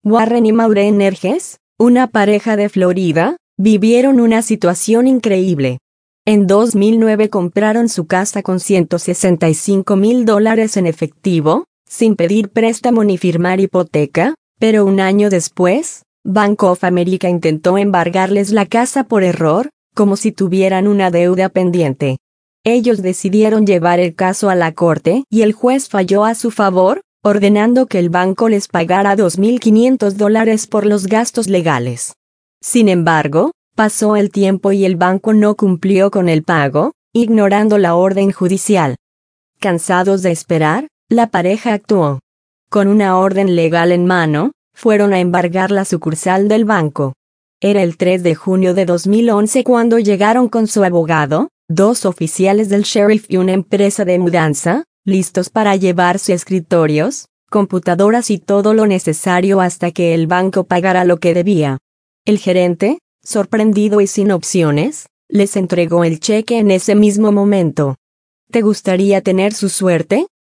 Warren y Maureen Nerges, una pareja de Florida, vivieron una situación increíble. En 2009 compraron su casa con $165,000 en efectivo, sin pedir préstamo ni firmar hipoteca, pero un año después, Bank of America intentó embargarles la casa por error, como si tuvieran una deuda pendiente. Ellos decidieron llevar el caso a la corte y el juez falló a su favor, ordenando que el banco les pagara $2,500 por los gastos legales. Sin embargo, pasó el tiempo y el banco no cumplió con el pago, ignorando la orden judicial. Cansados de esperar, la pareja actuó. Con una orden legal en mano, fueron a embargar la sucursal del banco. Era el 3 de junio de 2011 cuando llegaron con su abogado, 2 oficiales del sheriff y una empresa de mudanza, listos para llevarse escritorios, computadoras y todo lo necesario hasta que el banco pagara lo que debía. El gerente, sorprendido y sin opciones, les entregó el cheque en ese mismo momento. ¿Te gustaría tener su suerte?